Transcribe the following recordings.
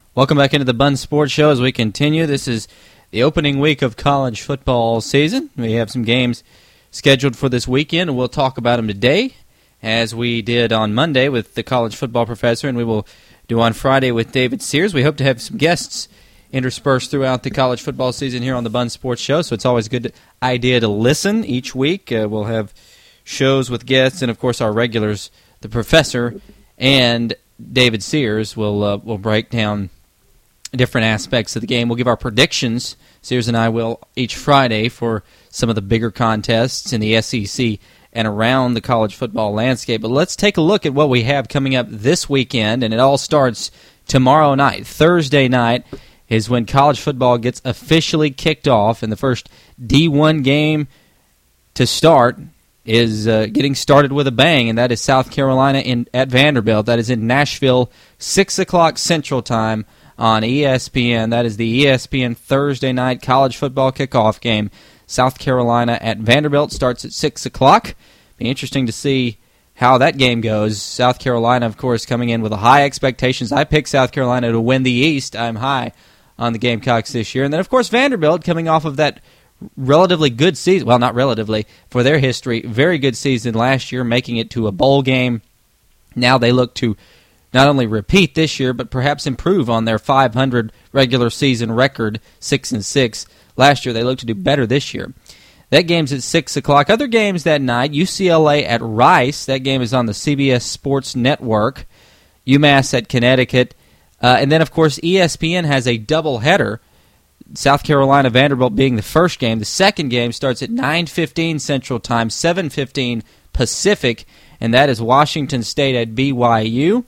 Welcome back into the Bun Sports Show as we continue. This is the opening week of college football season. We have some games scheduled for this weekend, and we'll talk about them today, as we did on Monday with the college football professor, and we will do on Friday with David Sears. We hope to have some guests interspersed throughout the college football season here on the Bun Sports Show, so it's always a good idea to listen each week. We'll have shows with guests, and of course our regulars, the professor and David Sears, will break down different aspects of the game. We'll give our predictions, Sears and I will, each Friday for some of the bigger contests in the SEC and around the college football landscape. But let's take a look at what we have coming up this weekend, and it all starts tomorrow night. Thursday night is when college football gets officially kicked off, and the first D1 game to start is getting started with a bang, and that is South Carolina at Vanderbilt. That is in Nashville, 6 o'clock Central Time on ESPN. That is the ESPN Thursday night college football kickoff game. South Carolina at Vanderbilt starts at 6 o'clock. Be interesting to see how that game goes. South Carolina, of course, coming in with high expectations. I picked South Carolina to win the East. I'm high on the Gamecocks this year. And then, of course, Vanderbilt coming off of that relatively good season. Well, not relatively, for their history. Very good season last year, making it to a bowl game. Now they look to not only repeat this year, but perhaps improve on their 500 regular season record, 6-6. Last year, they look to do better this year. That game's at 6 o'clock. Other games that night, UCLA at Rice. That game is on the CBS Sports Network. UMass at Connecticut. And then, of course, ESPN has a doubleheader. South Carolina Vanderbilt being the first game. The second game starts at 9:15 Central Time, 7:15 Pacific, and that is Washington State at BYU.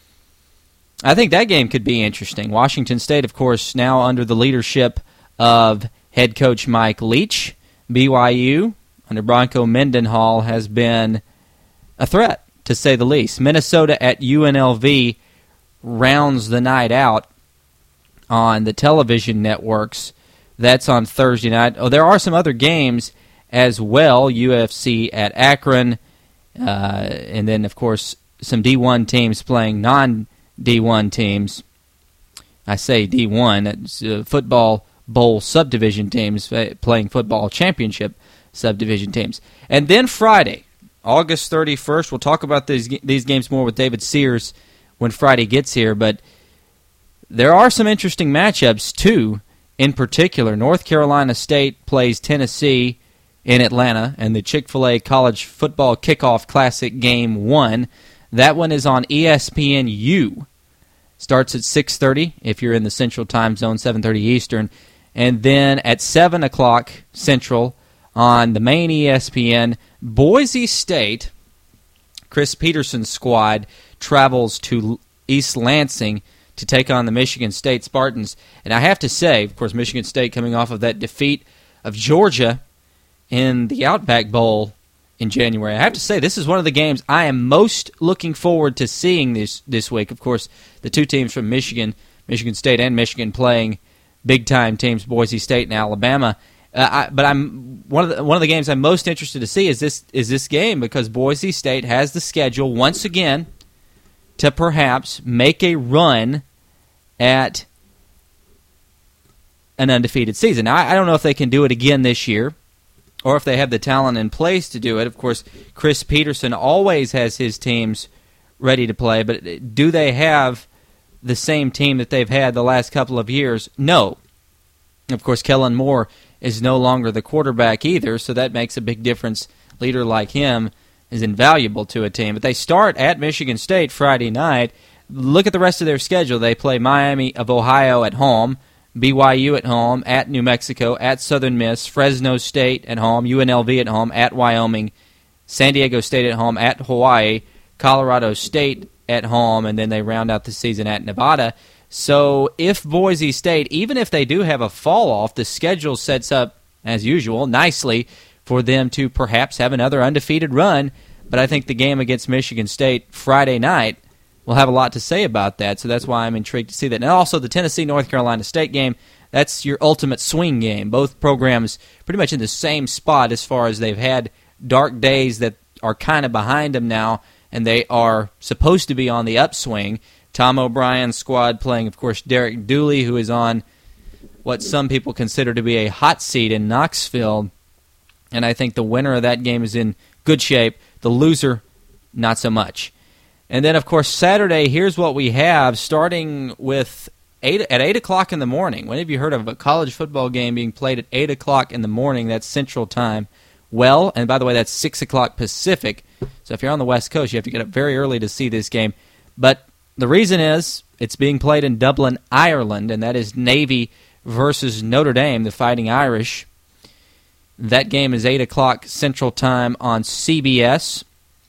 I think that game could be interesting. Washington State, of course, now under the leadership of head coach Mike Leach. BYU, under Bronco Mendenhall, has been a threat, to say the least. Minnesota at UNLV rounds the night out on the television networks. That's on Thursday night. Oh, there are some other games as well. UFC at Akron, and then, of course, some D1 teams playing non-D1 teams. I say D1, it's football bowl subdivision teams playing football championship subdivision teams. And then Friday, August 31st, we'll talk about these games more with David Sears when Friday gets here, but there are some interesting matchups, too, in particular. North Carolina State plays Tennessee in Atlanta, and the Chick-fil-A College Football Kickoff Classic Game 1. That one is on ESPNU. Starts at 6:30 if you're in the Central Time Zone, 7:30 Eastern. And then at 7 o'clock Central on the main ESPN, Boise State, Chris Peterson's squad, travels to East Lansing to take on the Michigan State Spartans. And I have to say, of course, Michigan State coming off of that defeat of Georgia in the Outback Bowl in January. I have to say, this is one of the games I am most looking forward to seeing this week. Of course, the two teams from Michigan State and Michigan playing big-time teams, Boise State and Alabama. But I'm one of the games I'm most interested to see is this game, because Boise State has the schedule once again to perhaps make a run at an undefeated season. Now, I don't know if they can do it again this year, or if they have the talent in place to do it. Of course, Chris Peterson always has his teams ready to play, but do they have the same team that they've had the last couple of years? No. Of course, Kellen Moore is no longer the quarterback either, so that makes a big difference. A leader like him is invaluable to a team. But they start at Michigan State Friday night. Look at the rest of their schedule. They play Miami of Ohio at home, BYU at home, at New Mexico, at Southern Miss, Fresno State at home, UNLV at home, at Wyoming, San Diego State at home, at Hawaii, Colorado State at home, and then they round out the season at Nevada. So if Boise State, even if they do have a fall-off, the schedule sets up, as usual, nicely for them to perhaps have another undefeated run. But I think the game against Michigan State Friday night will have a lot to say about that, so that's why I'm intrigued to see that. And also the Tennessee-North Carolina State game, that's your ultimate swing game. Both programs pretty much in the same spot as far as they've had dark days that are kind of behind them now, and they are supposed to be on the upswing. Tom O'Brien's squad playing, of course, Derek Dooley, who is on what some people consider to be a hot seat in Knoxville. And I think the winner of that game is in good shape. The loser, not so much. And then, of course, Saturday, here's what we have, starting with at 8 o'clock in the morning. When have you heard of a college football game being played at 8 o'clock in the morning? That's Central Time. Well, and by the way, that's 6 o'clock Pacific. So if you're on the West Coast, you have to get up very early to see this game. But the reason is it's being played in Dublin, Ireland, and that is Navy versus Notre Dame, the Fighting Irish. That game is 8 o'clock Central Time on CBS.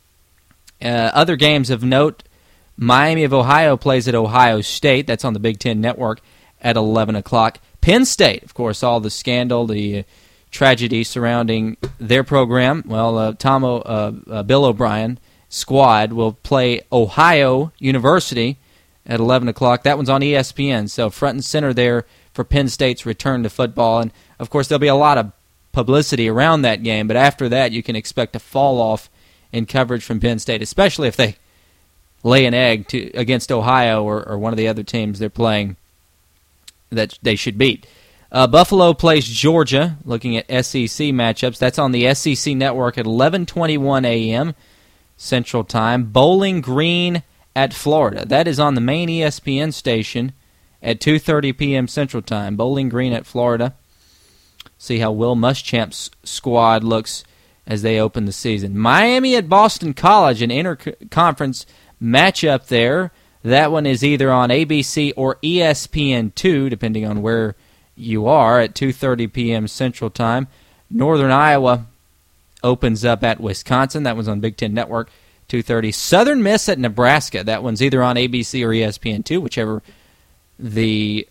Other games of note, Miami of Ohio plays at Ohio State. That's on the Big Ten Network at 11 o'clock. Penn State, of course, all the scandal, the tragedy surrounding their program. Well, Bill O'Brien squad will play Ohio University at 11 o'clock. That one's on ESPN, so front and center there for Penn State's return to football. And, of course, there'll be a lot of publicity around that game, but after that you can expect a fall-off in coverage from Penn State, especially if they lay an egg against Ohio or one of the other teams they're playing that they should beat. Buffalo plays Georgia, looking at SEC matchups. That's on the SEC Network at 11:21 a.m. Central Time. Bowling Green at Florida. That is on the main ESPN station at 2:30 p.m. Central Time. Bowling Green at Florida. See how Will Muschamp's squad looks as they open the season. Miami at Boston College, an interconference matchup there. That one is either on ABC or ESPN2, depending on where you are, at 2:30 p.m. Central Time. Northern Iowa opens up at Wisconsin. That one's on Big Ten Network, 2:30. Southern Miss at Nebraska. That one's either on ABC or ESPN2, whichever the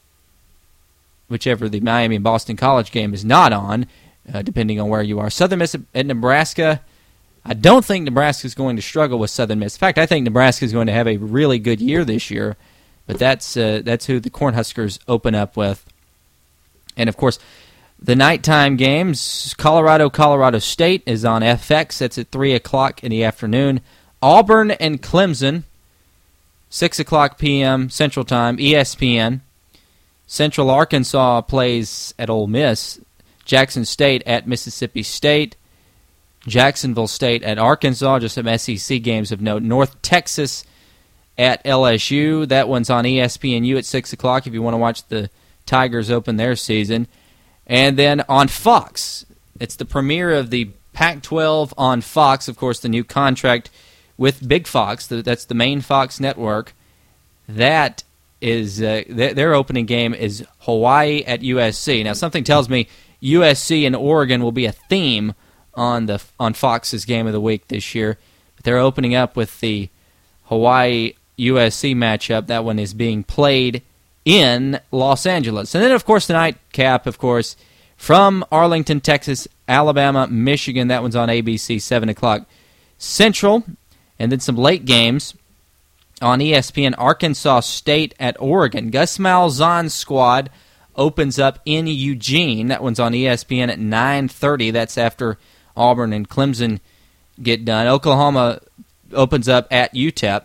Miami and Boston College game is not on, depending on where you are. Southern Miss at Nebraska. I don't think Nebraska is going to struggle with Southern Miss. In fact, I think Nebraska is going to have a really good year this year. But that's who the Cornhuskers open up with. And, of course, the nighttime games, Colorado State is on FX. That's at 3 o'clock in the afternoon. Auburn and Clemson, 6 o'clock p.m. Central Time, ESPN. Central Arkansas plays at Ole Miss. Jackson State at Mississippi State. Jacksonville State at Arkansas, just some SEC games of note. North Texas at LSU. That one's on ESPNU at 6 o'clock if you want to watch the Tigers open their season. And then on Fox, it's the premiere of the Pac-12 on Fox. Of course, the new contract with Big Fox. That's the main Fox network. That is their opening game is Hawaii at USC. Now, something tells me USC and Oregon will be a theme on Fox's Game of the Week this year. But they're opening up with the Hawaii-USC matchup. That one is being played in Los Angeles. And then, of course, the nightcap, from Arlington, Texas, Alabama, Michigan. That one's on ABC, 7 o'clock Central. And then some late games on ESPN, Arkansas State at Oregon. Gus Malzahn's squad opens up in Eugene. That one's on ESPN at 9:30. That's after Auburn and Clemson get done. Oklahoma opens up at UTEP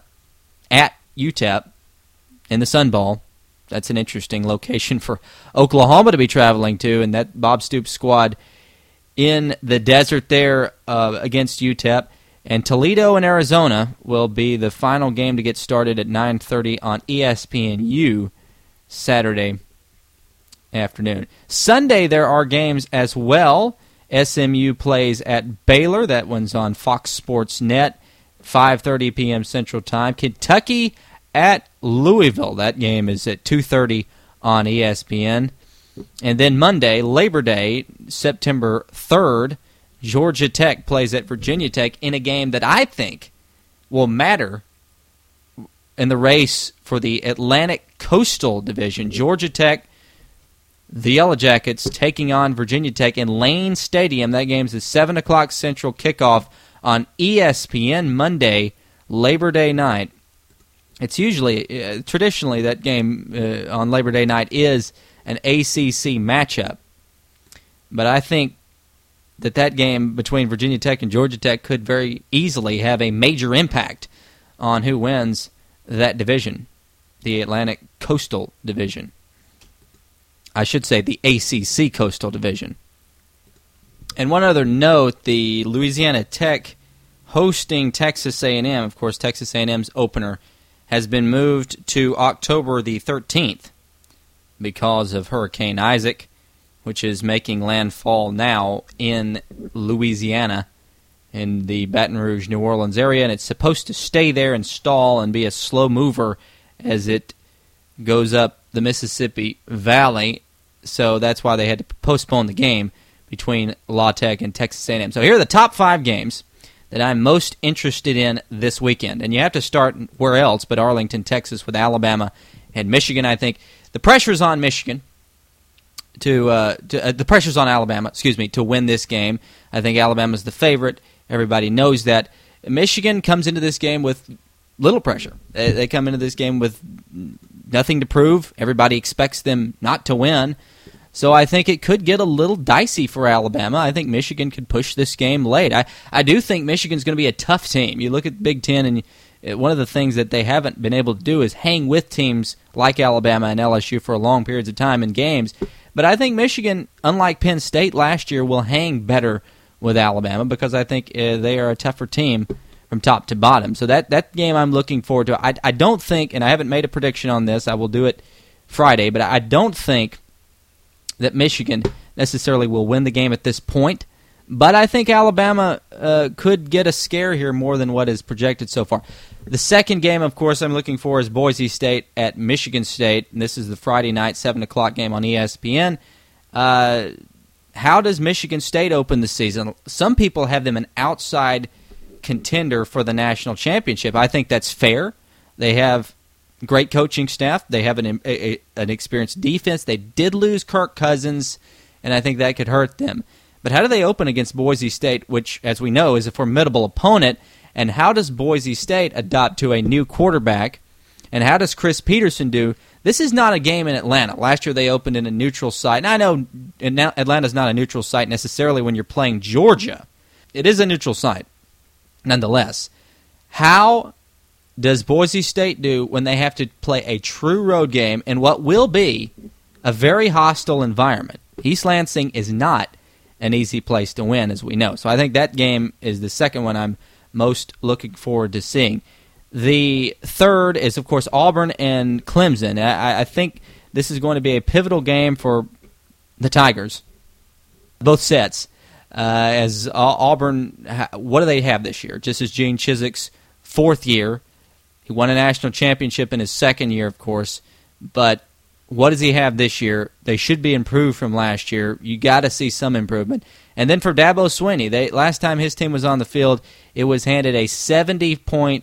in the Sun Bowl. That's an interesting location for Oklahoma to be traveling to, and that Bob Stoops squad in the desert there against UTEP. And Toledo and Arizona will be the final game to get started at 9:30 on ESPNU Saturday afternoon. Sunday there are games as well. SMU plays at Baylor. That one's on Fox Sports Net, 5:30 p.m. Central Time. Kentucky at Louisville. That game is at 2:30 on ESPN. And then Monday, Labor Day, September 3rd, Georgia Tech plays at Virginia Tech in a game that I think will matter in the race for the Atlantic Coastal Division. Georgia Tech, the Yellow Jackets, taking on Virginia Tech in Lane Stadium. That game's a 7 o'clock Central kickoff on ESPN Monday, Labor Day night. It's usually, traditionally, that game on Labor Day night is an ACC matchup. But I think that game between Virginia Tech and Georgia Tech could very easily have a major impact on who wins that division, the Atlantic Coastal Division. I should say the ACC Coastal Division. And one other note, the Louisiana Tech hosting Texas A&M, of course Texas A&M's opener, has been moved to October the 13th because of Hurricane Isaac, which is making landfall now in Louisiana in the Baton Rouge, New Orleans area, and it's supposed to stay there and stall and be a slow mover as it goes up the Mississippi Valley. So that's why they had to postpone the game between La Tech and Texas A&M. So here are the top 5 games that I'm most interested in this weekend. And you have to start where else but Arlington, Texas, with Alabama and Michigan. I think the pressure's on Michigan the pressure's on Alabama, to win this game. I think Alabama's the favorite. Everybody knows that. Michigan comes into this game with little pressure. They come into this game with nothing to prove. Everybody expects them not to win. So I think it could get a little dicey for Alabama. I think Michigan could push this game late. I do think Michigan's going to be a tough team. You look at Big Ten, and one of the things that they haven't been able to do is hang with teams like Alabama and LSU for long periods of time in games. But I think Michigan, unlike Penn State last year, will hang better with Alabama because I think they are a tougher team from top to bottom. So that game I'm looking forward to. I don't think, and I haven't made a prediction on this, I will do it Friday, but I don't think that Michigan necessarily will win the game at this point. But I think Alabama could get a scare here more than what is projected so far. The second game, of course, I'm looking for is Boise State at Michigan State. And this is the Friday night, 7 o'clock game on ESPN. How does Michigan State open the season? Some people have them an outside contender for the national championship. I think that's fair. They have great coaching staff. They have an experienced defense. They did lose Kirk Cousins, and I think that could hurt them. But how do they open against Boise State, which, as we know, is a formidable opponent? And how does Boise State adapt to a new quarterback? And how does Chris Peterson do? This is not a game in Atlanta. Last year they opened in a neutral site. And I know Atlanta's not a neutral site necessarily when you're playing Georgia. It is a neutral site, nonetheless. How does Boise State do when they have to play a true road game in what will be a very hostile environment? East Lansing is not an easy place to win, as we know. So I think that game is the second one I'm most looking forward to seeing. The third is, of course, Auburn and Clemson. I think this is going to be a pivotal game for the Tigers, both sets. As Auburn, what do they have this year? Just as Gene Chiswick's fourth year. He won a national championship in his second year, of course. But what does he have this year? They should be improved from last year. You got to see some improvement. And then for Dabo Swinney, last time his team was on the field, it was handed a 70-point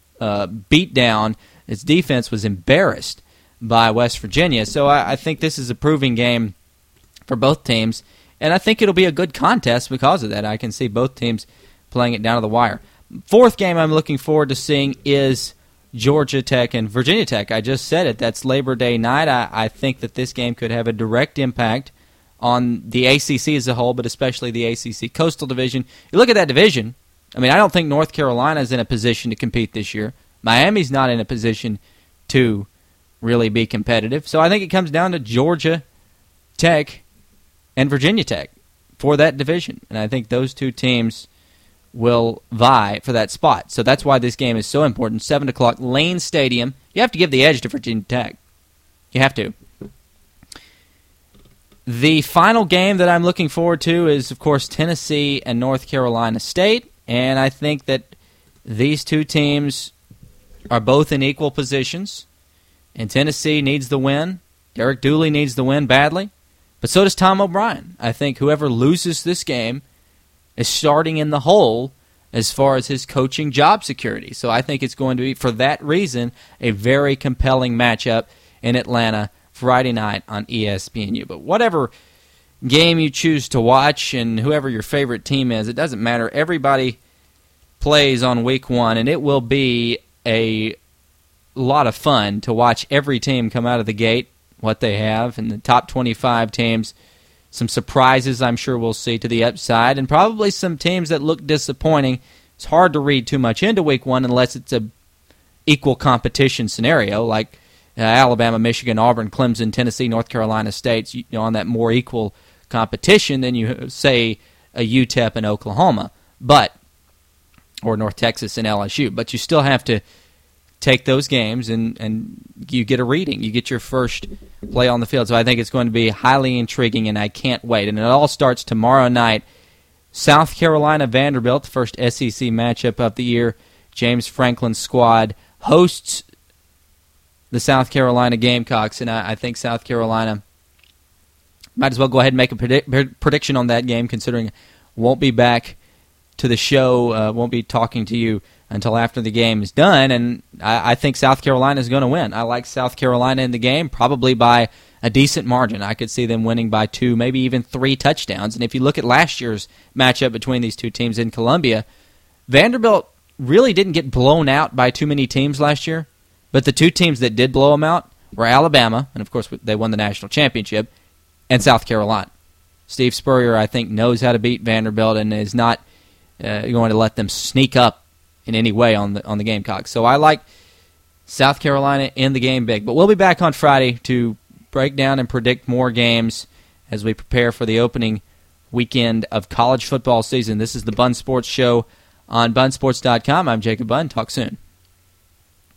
beatdown. Its defense was embarrassed by West Virginia. So I think this is a proving game for both teams. And I think it'll be a good contest because of that. I can see both teams playing it down to the wire. Fourth game I'm looking forward to seeing is Georgia Tech and Virginia Tech. I just said it. That's Labor Day night. I think that this game could have a direct impact on the ACC as a whole, but especially the ACC Coastal Division. You look at that division, I mean, I don't think North Carolina is in a position to compete this year. Miami's not in a position to really be competitive. So I think it comes down to Georgia Tech and Virginia Tech for that division. And I think those two teams will vie for that spot. So that's why this game is so important. 7 o'clock, Lane Stadium. You have to give the edge to Virginia Tech. You have to. The final game that I'm looking forward to is, of course, Tennessee and North Carolina State. And I think that these two teams are both in equal positions. And Tennessee needs the win. Derek Dooley needs the win badly. But so does Tom O'Brien. I think whoever loses this game is starting in the hole as far as his coaching job security. So I think it's going to be, for that reason, a very compelling matchup in Atlanta Friday night on ESPNU. But whatever game you choose to watch and whoever your favorite team is, it doesn't matter. Everybody plays on week one, and it will be a lot of fun to watch every team come out of the gate, what they have, and the top 25 teams. Some surprises I'm sure we'll see to the upside, and probably some teams that look disappointing. It's hard to read too much into week one unless it's a equal competition scenario, like Alabama, Michigan, Auburn, Clemson, Tennessee, North Carolina State, on that more equal competition than you say a UTEP and Oklahoma, or North Texas and LSU. But you still have to take those games and you get a reading. You get your first play on the field. So I think it's going to be highly intriguing, and I can't wait. And it all starts tomorrow night. South Carolina Vanderbilt, the first SEC matchup of the year. James Franklin's squad hosts the South Carolina Gamecocks, and I think South Carolina might as well go ahead and make a prediction on that game, considering won't be back to the show, won't be talking to you until after the game is done, and I think South Carolina is going to win. I like South Carolina in the game, probably by a decent margin. I could see them winning by 2, maybe even 3 touchdowns. And if you look at last year's matchup between these two teams in Columbia, Vanderbilt really didn't get blown out by too many teams last year, but the two teams that did blow them out were Alabama, and of course they won the national championship, and South Carolina. Steve Spurrier, I think, knows how to beat Vanderbilt and is not going to let them sneak up in any way on the Gamecocks. So I like South Carolina in the game big. But we'll be back on Friday to break down and predict more games as we prepare for the opening weekend of college football season. This is the Bun Sports Show on bunsports.com. I'm Jacob Bunn. Talk soon.